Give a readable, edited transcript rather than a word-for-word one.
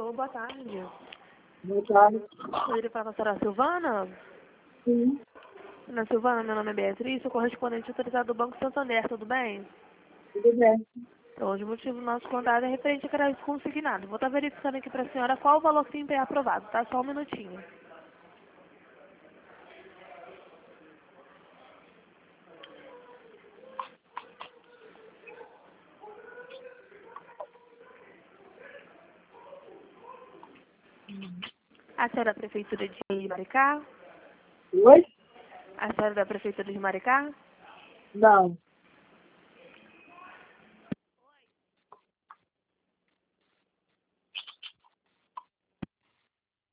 Alô, boa tarde. Boa tarde. Poderia falar com a senhora Silvana? Sim, Ana Silvana, meu nome é Beatriz, sou correspondente autorizado do Banco Santander, tudo bem? tudo bem. Hoje o motivo do nosso contato é referente a crédito consignado. Vou estar verificando aqui para a senhora qual o valor que é aprovado, tá? Só um minutinho. A senhora é da Prefeitura de Maricá? Oi? A senhora é da Prefeitura de Maricá? Não.